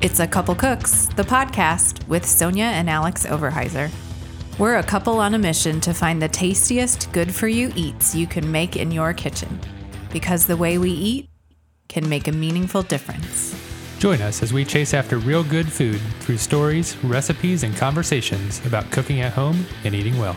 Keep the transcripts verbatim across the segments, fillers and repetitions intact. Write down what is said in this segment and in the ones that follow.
It's A Couple Cooks, the podcast with Sonia and Alex Overheiser. We're a couple on a mission to find the tastiest good-for-you eats you can make in your kitchen, because the way we eat can make a meaningful difference. Join us as we chase after real good food through stories, recipes, and conversations about cooking at home and eating well.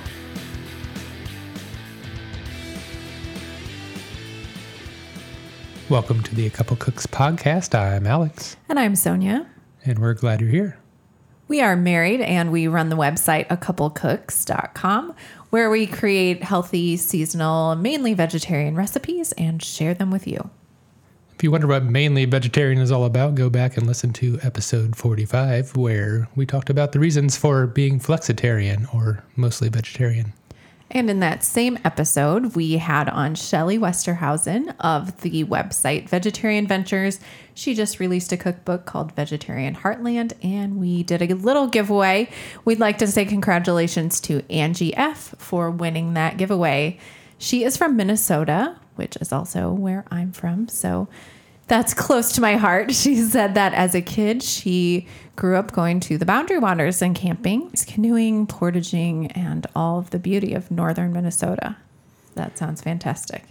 Welcome to the A Couple Cooks podcast. I'm Alex. And I'm Sonia. And we're glad you're here. We are married and we run the website a couple cooks dot com, where we create healthy, seasonal, mainly vegetarian recipes and share them with you. If you wonder what Mainly Vegetarian is all about, go back and listen to episode forty-five, where we talked about the reasons for being flexitarian or mostly vegetarian. And in that same episode, we had on Shelley Westerhausen of the website Vegetarian Ventures. She just released a cookbook called Vegetarian Heartland, and we did a little giveaway. We'd like to say congratulations to Angie F. for winning that giveaway. She is from Minnesota, which is also where I'm from, so that's close to my heart. She said that as a kid, she grew up going to the Boundary Waters and camping, canoeing, portaging, and all of the beauty of northern Minnesota. That sounds fantastic.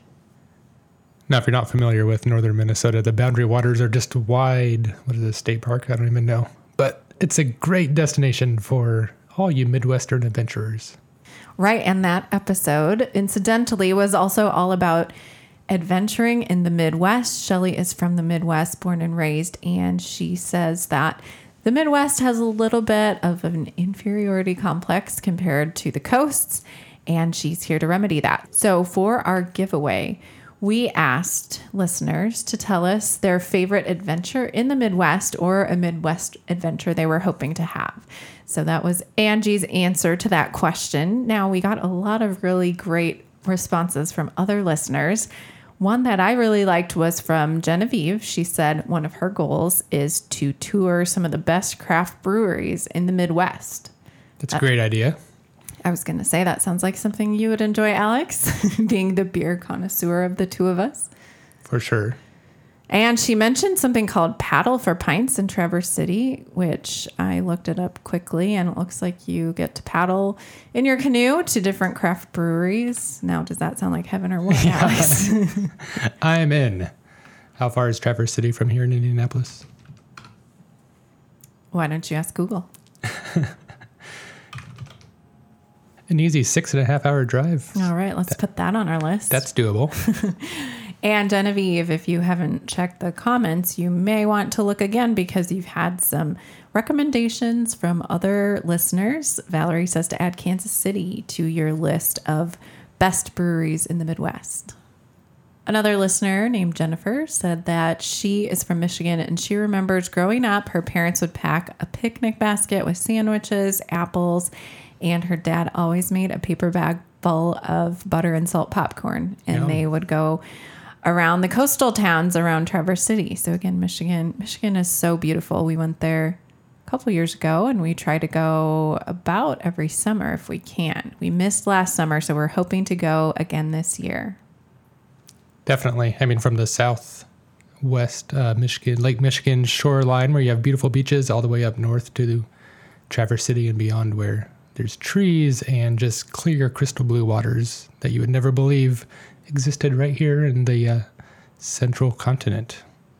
Now, if you're not familiar with northern Minnesota, the Boundary Waters are just wide. What is it, state park? I don't even know. But it's a great destination for all you Midwestern adventurers. Right, and that episode, incidentally, was also all about adventuring in the Midwest. Shelley is from the Midwest, born and raised, and she says that the Midwest has a little bit of an inferiority complex compared to the coasts, and she's here to remedy that. So for our giveaway, we asked listeners to tell us their favorite adventure in the Midwest or a Midwest adventure they were hoping to have. So that was Angie's answer to that question. Now, we got a lot of really great responses from other listeners. One that I really liked was from Genevieve. She said one of her goals is to tour some of the best craft breweries in the Midwest. That's a great idea. I was going to say that sounds like something you would enjoy, Alex, being the beer connoisseur of the two of us. For sure. And she mentioned something called Paddle for Pints in Traverse City, which I looked it up quickly, and it looks like you get to paddle in your canoe to different craft breweries. Now, does that sound like heaven or what, Alex? I am in. How far is Traverse City from here in Indianapolis? Why don't you ask Google? An easy six and a half hour drive. All right, let's that, put that on our list. That's doable. And Genevieve, if you haven't checked the comments, you may want to look again because you've had some recommendations from other listeners. Valerie says to add Kansas City to your list of best breweries in the Midwest. Another listener named Jennifer said that she is from Michigan and she remembers growing up, her parents would pack a picnic basket with sandwiches, apples, and her dad always made a paper bag full of butter and salt popcorn. And Yum. They would go around the coastal towns around Traverse City. So again, Michigan, Michigan is so beautiful. We went there a couple years ago and we try to go about every summer if we can. We missed last summer, so we're hoping to go again this year. Definitely. I mean, from the southwest uh, Michigan, Lake Michigan shoreline where you have beautiful beaches all the way up north to Traverse City and beyond where there's trees and just clear crystal blue waters that you would never believe existed right here in the uh, central continent.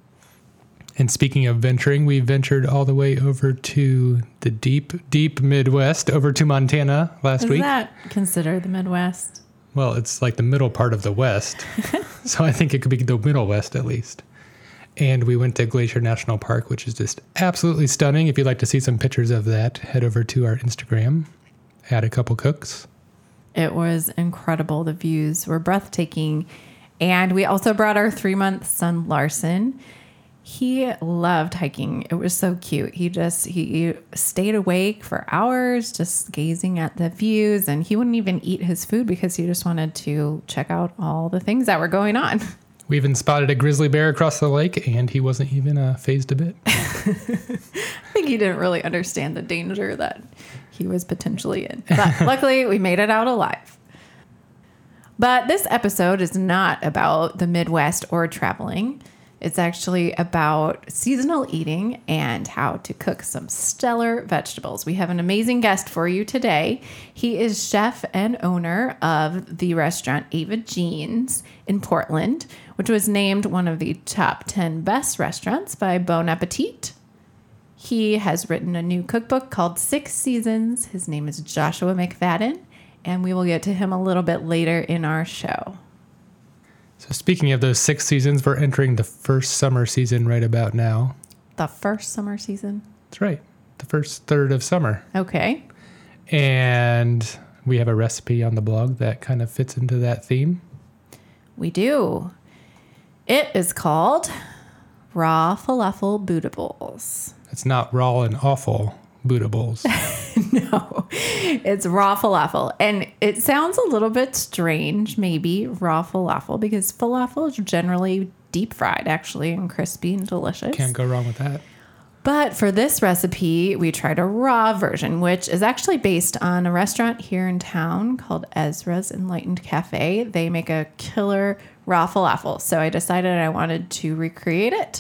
And speaking of venturing, we ventured all the way over to the deep, deep Midwest, over to Montana last Is week. Is that considered the Midwest? Well, it's like the middle part of the West. So I think it could be the Middle West at least. And we went to Glacier National Park, which is just absolutely stunning. If you'd like to see some pictures of that, head over to our Instagram, at A Couple Cooks. It was incredible. The views were breathtaking. And we also brought our three-month son, Larson. He loved hiking. It was so cute. He just, he stayed awake for hours, just gazing at the views. And he wouldn't even eat his food because he just wanted to check out all the things that were going on. We even spotted a grizzly bear across the lake, and he wasn't even uh, phased a bit. I think he didn't really understand the danger that he was potentially in. But luckily, we made it out alive. But this episode is not about the Midwest or traveling. It's actually about seasonal eating and how to cook some stellar vegetables. We have an amazing guest for you today. He is chef and owner of the restaurant Ava Jean's in Portland, which was named one of the top ten best restaurants by Bon Appetit. He has written a new cookbook called Six Seasons. His name is Joshua McFadden, and we will get to him a little bit later in our show. So speaking of those six seasons, we're entering the first summer season right about now. The first summer season? That's right. The first third of summer. Okay. And we have a recipe on the blog that kind of fits into that theme. We do. It is called Raw Falafel Bootables. It's not raw and awful bootables. No, it's raw falafel. And it sounds a little bit strange, maybe, raw falafel, because falafel is generally deep fried, actually, and crispy and delicious. Can't go wrong with that. But for this recipe, we tried a raw version, which is actually based on a restaurant here in town called Ezra's Enlightened Cafe. They make a killer raw falafel. So I decided I wanted to recreate it.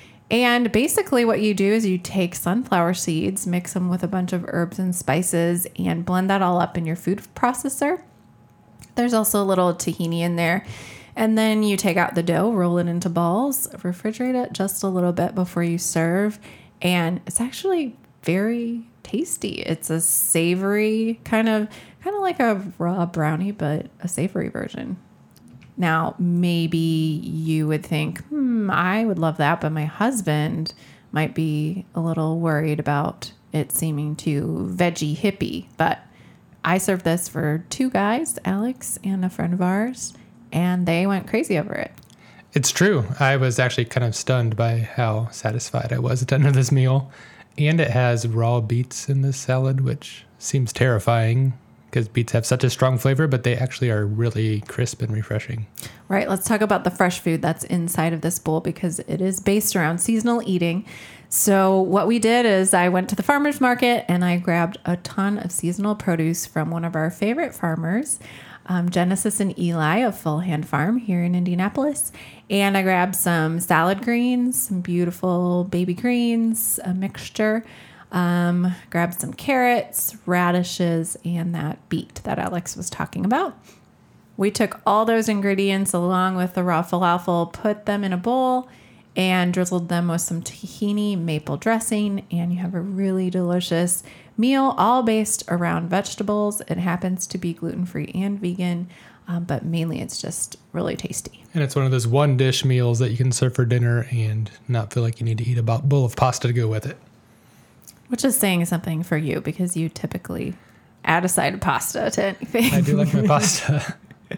And basically what you do is you take sunflower seeds, mix them with a bunch of herbs and spices, and blend that all up in your food processor. There's also a little tahini in there. And then you take out the dough, roll it into balls, refrigerate it just a little bit before you serve. And it's actually very tasty. It's a savory, kind of kind of like a raw brownie, but a savory version. Now, maybe you would think, hmm, I would love that, but my husband might be a little worried about it seeming too veggie hippie. But I served this for two guys, Alex and a friend of ours, and they went crazy over it. It's true. I was actually kind of stunned by how satisfied I was at the end of this meal. And it has raw beets in this salad, which seems terrifying, because beets have such a strong flavor, but they actually are really crisp and refreshing. Right. Let's talk about the fresh food that's inside of this bowl, because it is based around seasonal eating. So what we did is I went to the farmer's market and I grabbed a ton of seasonal produce from one of our favorite farmers, um, Genesis and Eli of Full Hand Farm here in Indianapolis. And I grabbed some salad greens, some beautiful baby greens, a mixture. Um, grabbed some carrots, radishes, and that beet that Alex was talking about. We took all those ingredients along with the raw falafel, put them in a bowl, and drizzled them with some tahini maple dressing, and you have a really delicious meal, all based around vegetables. It happens to be gluten-free and vegan, um, but mainly it's just really tasty. And it's one of those one-dish meals that you can serve for dinner and not feel like you need to eat a bowl of pasta to go with it. Which is saying something for you, because you typically add a side of pasta to anything. I do like my pasta.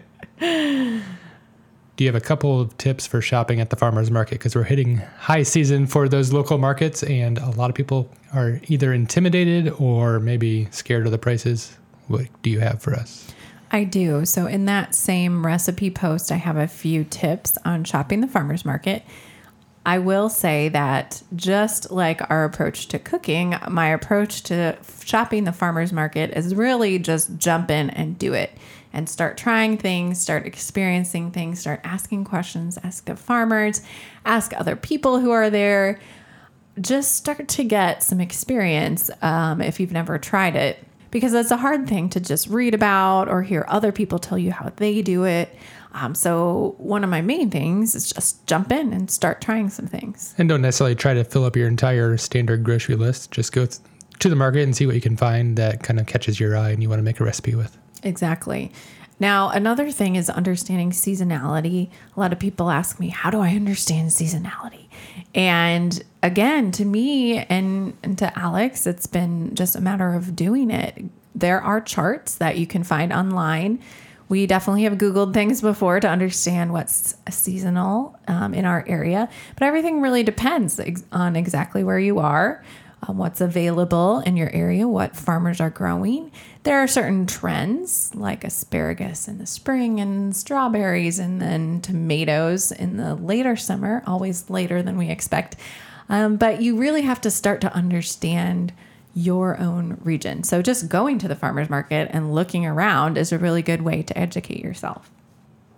Do you have a couple of tips for shopping at the farmer's market? Because we're hitting high season for those local markets, and a lot of people are either intimidated or maybe scared of the prices. What do you have for us? I do. So in that same recipe post, I have a few tips on shopping the farmer's market. I will say that just like our approach to cooking, my approach to shopping the farmer's market is really just jump in and do it and start trying things, start experiencing things, start asking questions, ask the farmers, ask other people who are there. Just start to get some experience um, if you've never tried it, because it's a hard thing to just read about or hear other people tell you how they do it. Um, so one of my main things is just jump in and start trying some things. And don't necessarily try to fill up your entire standard grocery list. Just go th- to the market and see what you can find that kind of catches your eye and you want to make a recipe with. Exactly. Now, another thing is understanding seasonality. A lot of people ask me, how do I understand seasonality? And again, to me and, and to Alex, it's been just a matter of doing it. There are charts that you can find online. We definitely have Googled things before to understand what's seasonal um, in our area, but everything really depends ex- on exactly where you are, um, what's available in your area, what farmers are growing. There are certain trends like asparagus in the spring and strawberries and then tomatoes in the later summer, always later than we expect. Um, but you really have to start to understand your own region. So just going to the farmer's market and looking around is a really good way to educate yourself.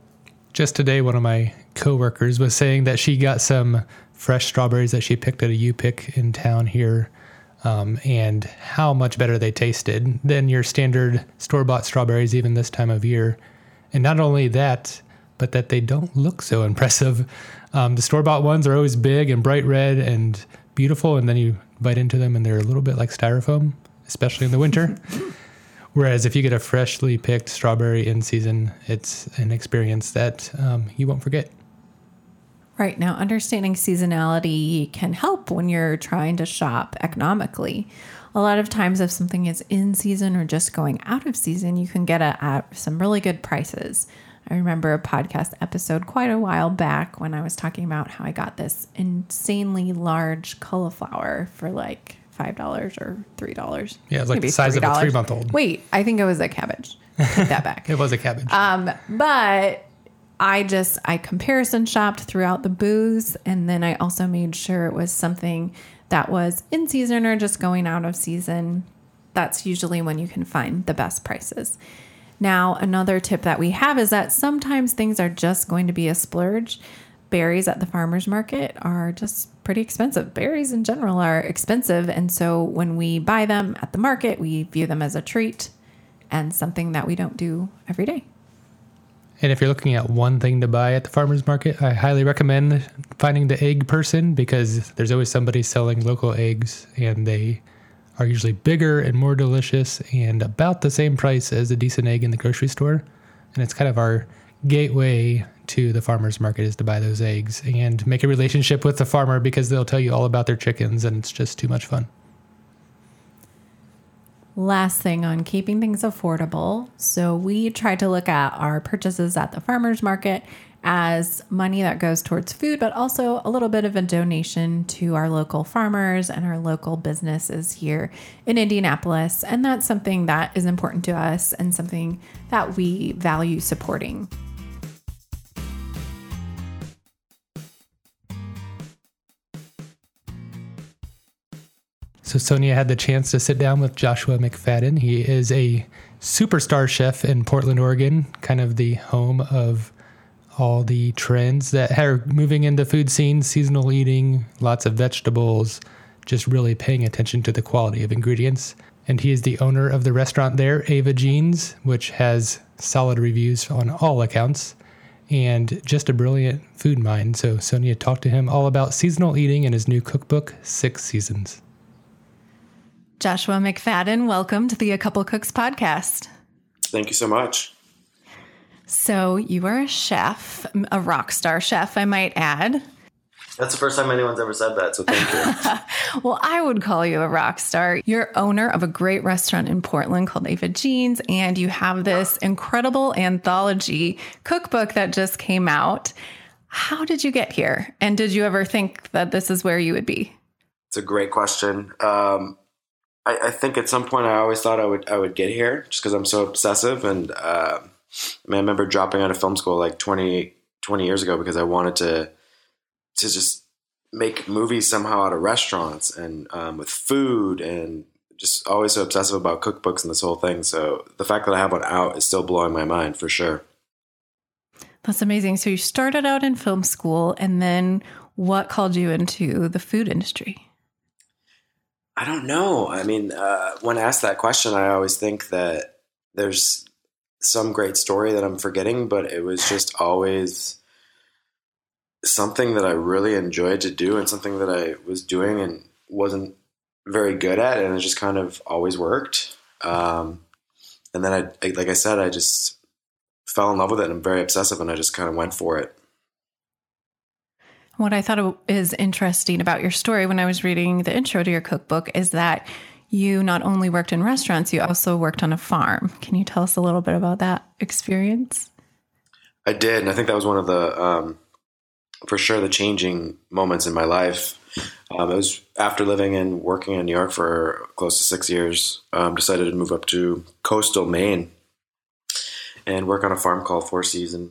Just today, one of my coworkers was saying that she got some fresh strawberries that she picked at a U-Pick in town here, um, and how much better they tasted than your standard store-bought strawberries even this time of year. And not only that, but that they don't look so impressive. Um, the store-bought ones are always big and bright red and beautiful, and then you bite into them and they're a little bit like styrofoam, especially in the winter. Whereas if you get a freshly picked strawberry in season, it's an experience that um, you won't forget. Right. Now, understanding seasonality can help when you're trying to shop economically. A lot of times if something is in season or just going out of season, you can get a, at some really good prices. I remember a podcast episode quite a while back when I was talking about how I got this insanely large cauliflower for like five dollars or three dollars. Yeah, it's like the size three dollars. Of a three-month-old. Wait, I think it was a cabbage. Take that back. It was a cabbage. Um, but I just, I comparison shopped throughout the booths, and then I also made sure it was something that was in season or just going out of season. That's usually when you can find the best prices. Now, another tip that we have is that sometimes things are just going to be a splurge. Berries at the farmer's market are just pretty expensive. Berries in general are expensive. And so when we buy them at the market, we view them as a treat and something that we don't do every day. And if you're looking at one thing to buy at the farmer's market, I highly recommend finding the egg person, because there's always somebody selling local eggs, and they are usually bigger and more delicious and about the same price as a decent egg in the grocery store. And it's kind of our gateway to the farmer's market, is to buy those eggs and make a relationship with the farmer, because they'll tell you all about their chickens, and it's just too much fun. Last thing on keeping things affordable. So we try to look at our purchases at the farmer's market as money that goes towards food, but also a little bit of a donation to our local farmers and our local businesses here in Indianapolis. And that's something that is important to us and something that we value supporting. So Sonia had the chance to sit down with Joshua McFadden. He is a superstar chef in Portland, Oregon, kind of the home of all the trends that are moving in the food scene, seasonal eating, lots of vegetables, just really paying attention to the quality of ingredients. And he is the owner of the restaurant there, Ava Jeans, which has solid reviews on all accounts, and just a brilliant food mind. So Sonia talked to him all about seasonal eating and his new cookbook, Six Seasons. Joshua McFadden, welcome to the A Couple Cooks podcast. Thank you so much. So you are a chef, a rock star chef, I might add. That's the first time anyone's ever said that, so thank you. Well, I would call you a rock star. You're owner of a great restaurant in Portland called Ava Jeans, and you have this incredible anthology cookbook that just came out. How did you get here? And did you ever think that this is where you would be? It's a great question. Um, I, I think at some point I always thought I would I would get here just because I'm so obsessive. And uh, I mean, I remember dropping out of film school like twenty, twenty years ago because I wanted to to just make movies somehow out of restaurants and um, with food, and just always so obsessive about cookbooks and this whole thing. So the fact that I have one out is still blowing my mind for sure. That's amazing. So you started out in film school, and then what called you into the food industry? I don't know. I mean, uh, when asked that question, I always think that there's some great story that I'm forgetting, but it was just always something that I really enjoyed to do and something that I was doing and wasn't very good at, and it just kind of always worked. Um, and then I, like I said, I just fell in love with it, and I'm very obsessive, and I just kind of went for it. What I thought is interesting about your story when I was reading the intro to your cookbook is that you not only worked in restaurants, you also worked on a farm. Can you tell us a little bit about that experience? I did, and I think that was one of the, um, for sure, the changing moments in my life. Um, it was after living and working in New York for close to six years, um, decided to move up to coastal Maine and work on a farm called Four Seasons.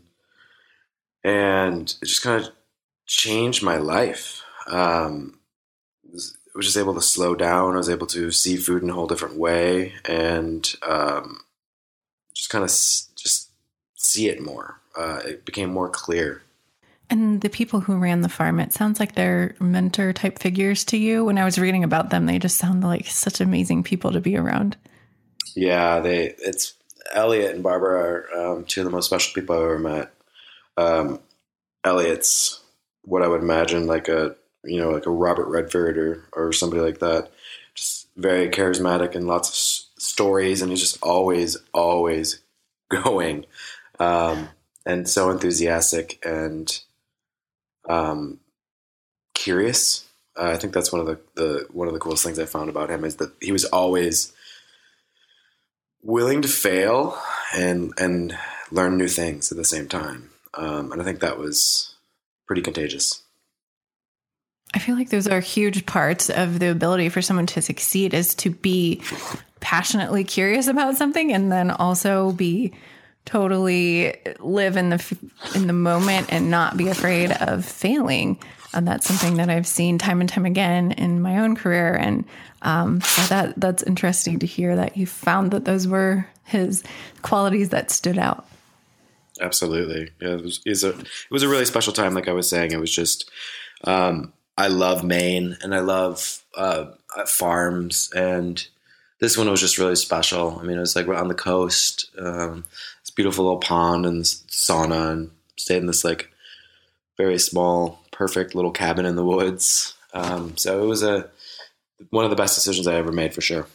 And it just kind of changed my life. Um, was, was just able to slow down. I was able to see food in a whole different way, and um, just kind of s- just see it more. uh, it became more clear. And the people who ran the farm, it sounds like they're mentor type figures to you. When I was reading about them, they just sound like such amazing people to be around. Yeah, they it's Elliot and Barbara are um, two of the most special people I've ever met. Um, Elliot's what I would imagine like a you know like a Robert Redford or or somebody like that. Just very charismatic and lots of s- stories, and he's just always always going, um, and so enthusiastic and um, curious. Uh, I think that's one of the, the one of the coolest things I found about him is that he was always willing to fail and and learn new things at the same time. Um, and I think that was pretty contagious. I feel like those are huge parts of the ability for someone to succeed is to be passionately curious about something and then also be totally live in the in the moment and not be afraid of failing. And that's something that I've seen time and time again in my own career. And um, so that that's interesting to hear that you found that those were his qualities that stood out. Absolutely. Yeah, it was, it was, a, it was a really special time. Like I was saying, it was just, um, I love Maine and I love uh, farms. And this one was just really special. I mean, it was like we're on the coast, um, this beautiful little pond and sauna, and stayed in this like very small, perfect little cabin in the woods. Um, so it was a, one of the best decisions I ever made for sure.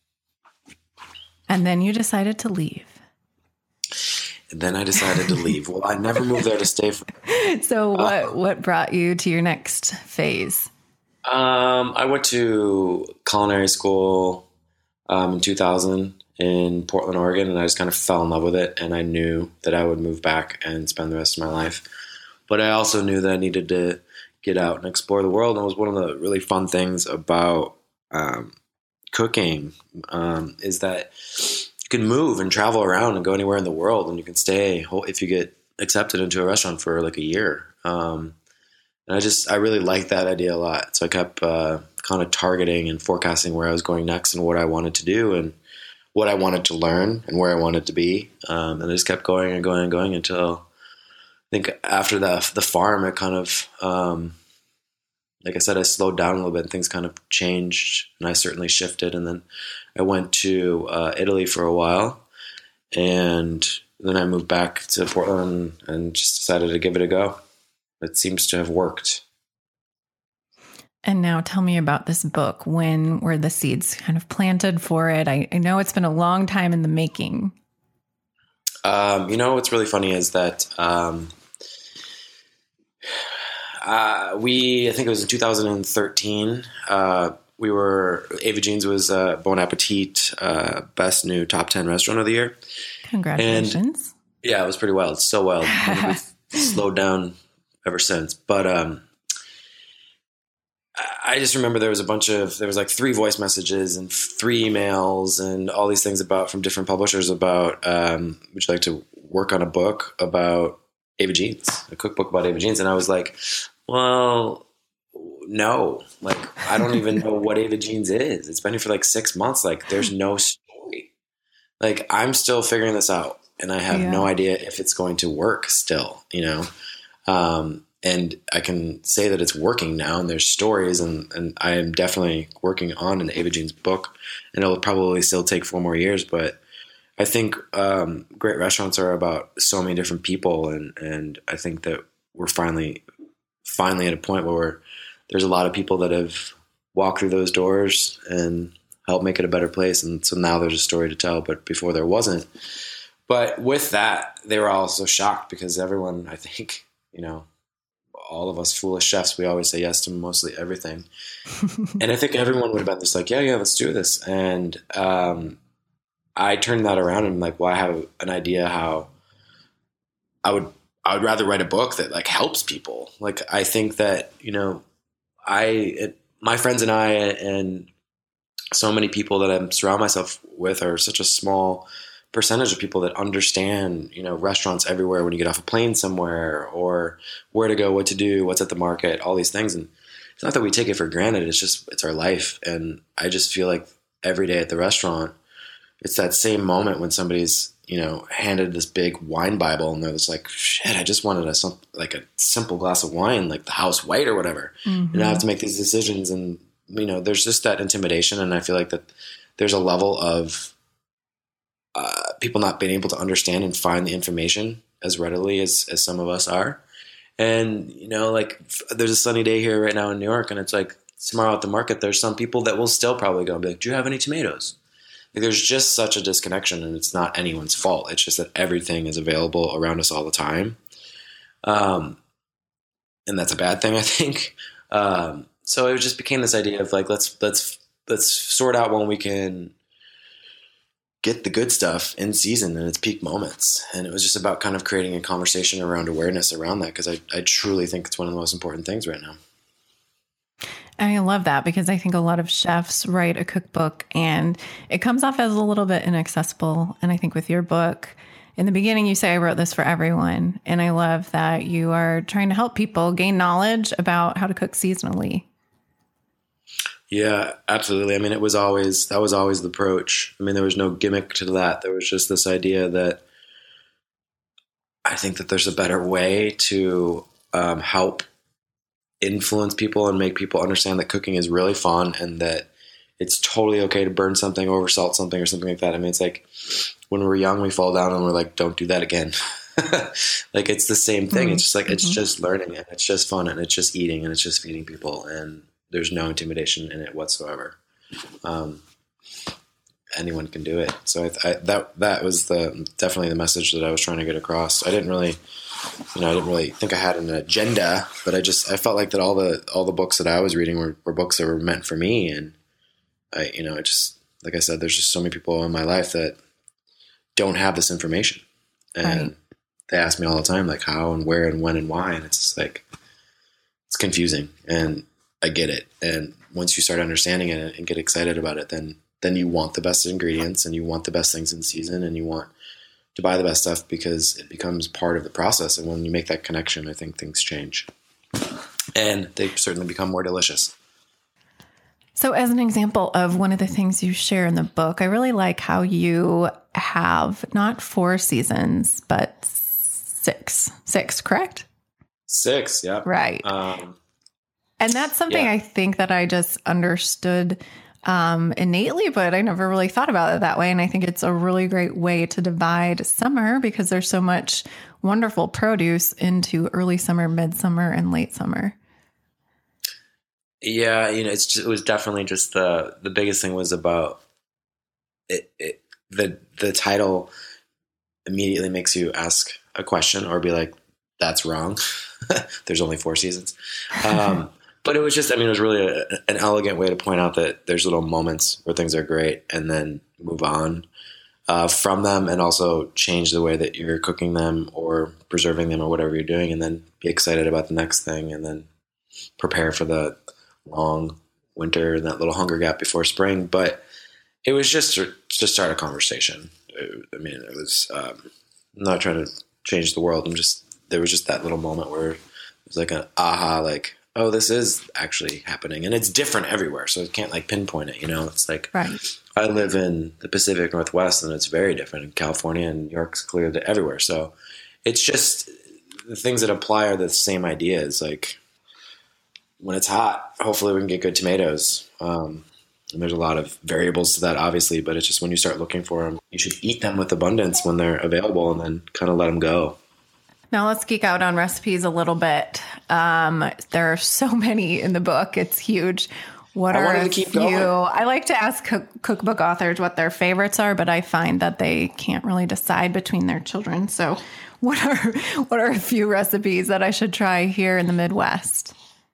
And then you decided to leave. And then I decided to leave. Well, I never moved there to stay for. So what, uh, what brought you to your next phase? Um, I went to culinary school um, in two thousand in Portland, Oregon, and I just kind of fell in love with it. And I knew that I would move back and spend the rest of my life. But I also knew that I needed to get out and explore the world. And it was one of the really fun things about um, cooking um, is that you can move and travel around and go anywhere in the world, and you can stay if you get accepted into a restaurant for like a year. Um, and I just, I really liked that idea a lot. So I kept uh, kind of targeting and forecasting where I was going next and what I wanted to do and what I wanted to learn and where I wanted to be. Um, and I just kept going and going and going until I think after the, the farm, it kind of, um, like I said, I slowed down a little bit and things kind of changed, and I certainly shifted. And then I went to uh, Italy for a while, and then I moved back to Portland and just decided to give it a go. It seems to have worked. And now tell me about this book. When were the seeds kind of planted for it? I, I know it's been a long time in the making. Um, you know, what's really funny is that um, uh, we, I think it was in two thousand thirteen, uh, we were, Ava Jeans was uh, Bon Appetit, uh, best new top ten restaurant of the year. Congratulations. And, yeah, it was pretty wild. So wild. We've slowed down ever since. But um, I just remember there was a bunch of, there was like three voice messages and three emails and all these things about, from different publishers about, um, would you like to work on a book about Ava Jeans, a cookbook about Ava Jeans? And I was like, well, no, like, I don't even know what Ava Jeans is. It's been here for like six months. Like, there's no story. Like, I'm still figuring this out, and I have yeah. no idea if it's going to work still, you know? Um, and I can say that it's working now, and there's stories, and, and I am definitely working on an Ava Jeans book, and it'll probably still take four more years. But I think um, great restaurants are about so many different people, and, and I think that we're finally finally at a point where we're, there's a lot of people that have walked through those doors and helped make it a better place, and so now there's a story to tell, but before there wasn't. But with that, they were all so shocked because everyone, I think, you know, all of us foolish chefs, we always say yes to mostly everything. And I think everyone would have been just like, yeah, yeah, let's do this. And um, I turned that around and I'm like, well, I have an idea how I would, I would rather write a book that like helps people. Like, I think that, you know, I, it, my friends and I and so many people that I surround myself with are such a small percentage of people that understand, you know, restaurants everywhere when you get off a plane somewhere, or where to go, what to do, what's at the market, all these things. And it's not that we take it for granted. It's just, it's our life. And I just feel like every day at the restaurant, it's that same moment when somebody's, you know, handed this big wine Bible, and they're just like, shit, I just wanted a some, like a simple glass of wine, like the house white or whatever. Mm-hmm. And I have to make these decisions, and you know, there's just that intimidation, and I feel like that there's a level of uh, people not being able to understand and find the information as readily as as some of us are. And you know, like there's a sunny day here right now in New York, and it's like tomorrow at the market, there's some people that will still probably go and be like, do you have any tomatoes? Like, there's just such a disconnection, and it's not anyone's fault. It's just that everything is available around us all the time. Um, and that's a bad thing, I think. Um, so it just became this idea of like, let's, let's, let's sort out when we can get the good stuff in season in its peak moments. And it was just about kind of creating a conversation around awareness around that. Cause I, I truly think it's one of the most important things right now. I love that, because I think a lot of chefs write a cookbook and it comes off as a little bit inaccessible. And I think with your book, in the beginning, you say, I wrote this for everyone. And I love that you are trying to help people gain knowledge about how to cook seasonally. Yeah, absolutely. I mean, it was always, that was always the approach. I mean, there was no gimmick to that. There was just this idea that I think that there's a better way to um, help influence people and make people understand that cooking is really fun, and that it's totally okay to burn something, over salt something or something like that. I mean, it's like when we're young, we fall down and we're like, don't do that again. Like, it's the same thing. Mm-hmm. It's just like, mm-hmm. it's just learning, and it's just fun, and it's just eating, and it's just feeding people, and there's no intimidation in it whatsoever. Um, anyone can do it. So I, I, that, that was the, definitely the message that I was trying to get across. I didn't really, you know, I didn't really think I had an agenda, but I just, I felt like that all the, all the books that I was reading were, were books that were meant for me. And I, you know, I just, like I said, there's just so many people in my life that don't have this information. And right. They ask me all the time, like how and where and when and why. And it's just like, it's confusing, and I get it. And once you start understanding it and get excited about it, then, then you want the best ingredients, and you want the best things in season, and you want to buy the best stuff because it becomes part of the process. And when you make that connection, I think things change, and they certainly become more delicious. So as an example of one of the things you share in the book, I really like how you have not four seasons, but six, six, correct? Six. Yeah. Right. Um, and that's something yeah. I think that I just understood um, innately, but I never really thought about it that way. And I think it's a really great way to divide summer, because there's so much wonderful produce into early summer, midsummer, and late summer. Yeah. You know, it's just, it was definitely just the, the biggest thing was about it, it. The, the title immediately makes you ask a question or be like, that's wrong. There's only four seasons. Um, But it was just, I mean, it was really a, an elegant way to point out that there's little moments where things are great, and then move on uh, from them, and also change the way that you're cooking them or preserving them or whatever you're doing, and then be excited about the next thing, and then prepare for the long winter and that little hunger gap before spring. But it was just to, to start a conversation. It, I mean, it was um, I'm not trying to change the world. I'm just, there was just that little moment where it was like an aha, like, oh, this is actually happening, and it's different everywhere. So it can't like pinpoint it, you know, it's like, right. I live in the Pacific Northwest, and it's very different in California, and New York's clearly everywhere. So it's just the things that apply are the same ideas. Like when it's hot, hopefully we can get good tomatoes. Um, and there's a lot of variables to that, obviously, but it's just when you start looking for them, you should eat them with abundance when they're available, and then kind of let them go. Now let's geek out on recipes a little bit. Um, there are so many in the book. It's huge. What I are wanted a to keep few? going. I like to ask cook, cookbook authors what their favorites are, but I find that they can't really decide between their children. So what are what are a few recipes that I should try here in the Midwest?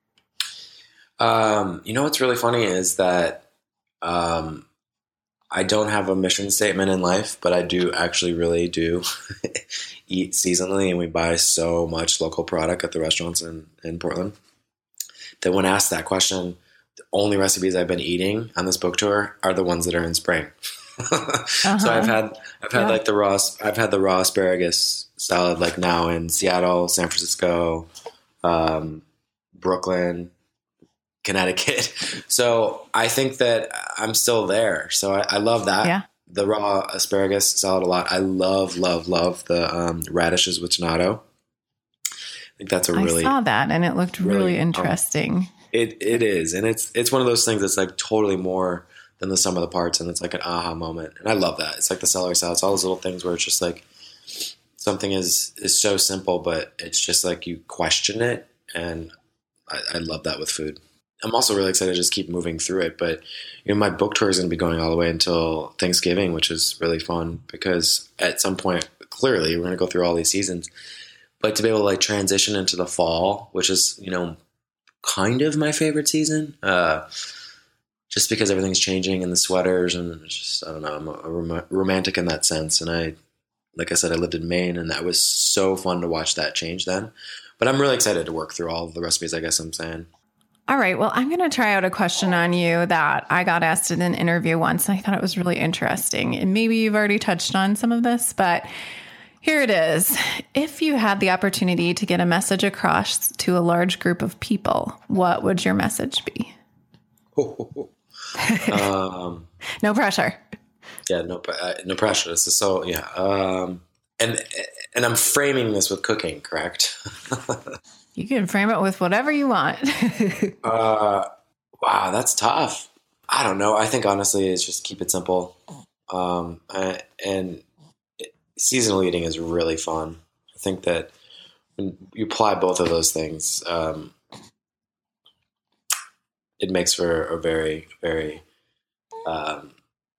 Um, you know what's really funny is that um, I don't have a mission statement in life, but I do actually really do eat seasonally, and we buy so much local product at the restaurants in, in Portland that when asked that question, the only recipes I've been eating on this book tour are the ones that are in spring. uh-huh. So I've had I've had yeah. like the raw I've had the raw asparagus salad like now in Seattle, San Francisco, um, Brooklyn, Connecticut. So I think that I'm still there. So I, I love that. Yeah. the raw asparagus salad a lot. I love, love, love the um, radishes with tomato. I think that's a really. I saw that and it looked really, really interesting. Um, it it is, and it's it's one of those things that's like totally more than the sum of the parts, and it's like an aha moment. And I love that. It's like the celery salad. It's all those little things where it's just like something is is so simple, but it's just like you question it, and I, I love that with food. I'm also really excited to just keep moving through it. But you know, my book tour is going to be going all the way until Thanksgiving, which is really fun because at some point, clearly, we're going to go through all these seasons. But to be able to like transition into the fall, which is, you know, kind of my favorite season, uh, just because everything's changing and the sweaters and it's just, I don't know, I'm a, a rom- romantic in that sense. And I, like I said, I lived in Maine and that was so fun to watch that change then. But I'm really excited to work through all of the recipes, I guess I'm saying. All right. Well, I'm going to try out a question on you that I got asked in an interview once, and I thought it was really interesting. And maybe you've already touched on some of this, but here it is. If you had the opportunity to get a message across to a large group of people, what would your message be? um, no pressure. Yeah, no, uh, no pressure. This is so, yeah. Um, and, and I'm framing this with cooking, correct? You can frame it with whatever you want. uh, wow, that's tough. I don't know. I think honestly, it's just keep it simple. Um, I, and seasonal eating is really fun. I think that when you apply both of those things, um, it makes for a very, very, um,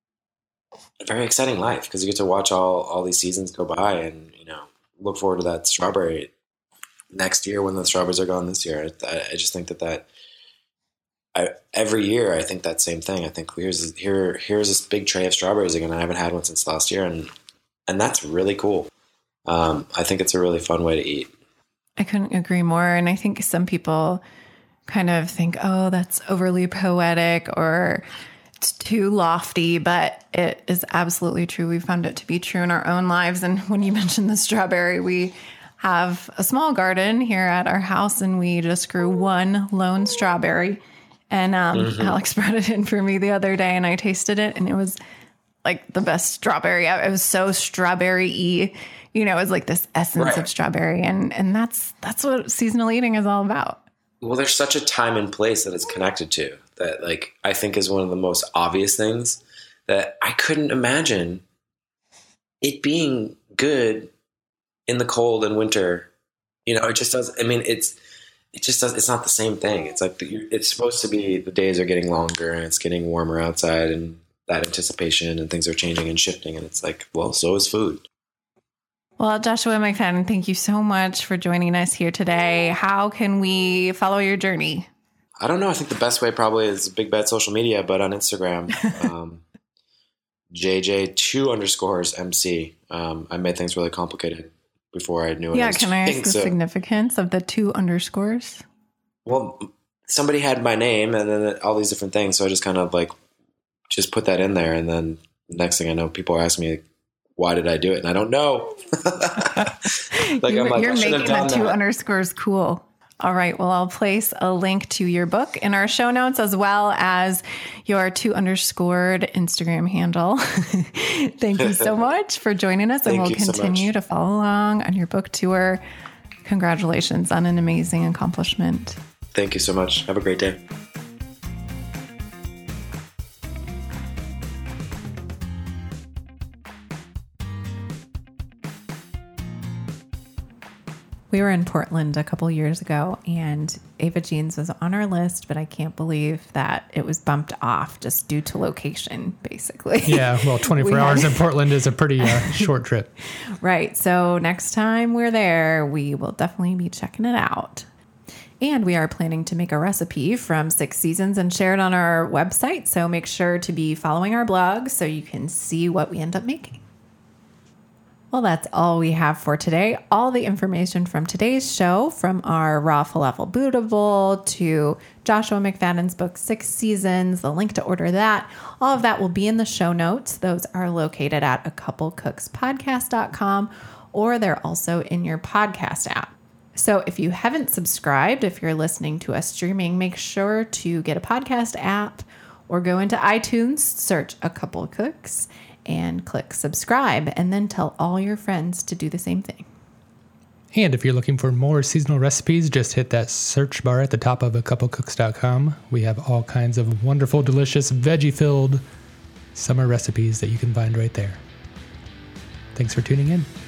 a very exciting life because you get to watch all, all these seasons go by and, you know, look forward to that strawberry next year when the strawberries are gone this year. I, I just think that that I, every year I think that same thing. I think here's here here's this big tray of strawberries again. I haven't had one since last year, and and that's really cool. Um, I think it's a really fun way to eat. I couldn't agree more. And I think some people kind of think, oh, that's overly poetic or it's too lofty, but it is absolutely true. We found it to be true in our own lives. And when you mentioned the strawberry, we have a small garden here at our house and we just grew one lone strawberry. And um, mm-hmm. Alex brought it in for me the other day and I tasted it and it was like the best strawberry. It was so strawberry-y, you know, it was like this essence right. of strawberry. And, and that's, that's what seasonal eating is all about. Well, there's such a time and place that it's connected to that, like, I think is one of the most obvious things that I couldn't imagine it being good in the cold and winter. You know, it just does. I mean, it's, it just does. It's not the same thing. It's like, the, it's supposed to be the days are getting longer and it's getting warmer outside and that anticipation and things are changing and shifting. And it's like, well, so is food. Well, Joshua McFadden, thank you so much for joining us here today. How can we follow your journey? I don't know. I think the best way probably is Big Bad Social Media, but on Instagram, um, J J two underscores M C. Um, I made things really complicated before I knew it. Yeah, was can I ask the so, significance of the two underscores? Well, somebody had my name and then all these different things, so I just kind of like just put that in there, and then next thing I know, people are asking me, why did I do it? And I don't know. like, you're I'm like, you're making that two that. underscores cool. All right. Well, I'll place a link to your book in our show notes as well as your two underscored Instagram handle. Thank you so much for joining us. And we'll continue so to follow along on your book tour. Congratulations on an amazing accomplishment. Thank you so much. Have a great day. We were in Portland a couple years ago and Ava Jeans was on our list, but I can't believe that it was bumped off just due to location, basically. Yeah, well, twenty-four we hours had... in Portland is a pretty uh, short trip. Right. So next time we're there, we will definitely be checking it out. And we are planning to make a recipe from Six Seasons and share it on our website. So make sure to be following our blog so you can see what we end up making. Well, that's all we have for today. All the information from today's show, from our raw falafel Buddha bowl to Joshua McFadden's book, Six Seasons, the link to order that, all of that will be in the show notes. Those are located at a couple cooks podcast dot com, or they're also in your podcast app. So if you haven't subscribed, if you're listening to us streaming, make sure to get a podcast app or go into iTunes, search A Couple Cooks, and click subscribe, and then tell all your friends to do the same thing. And if you're looking for more seasonal recipes, just hit that search bar at the top of a couple cooks dot com. We have all kinds of wonderful, delicious, veggie-filled summer recipes that you can find right there. Thanks for tuning in.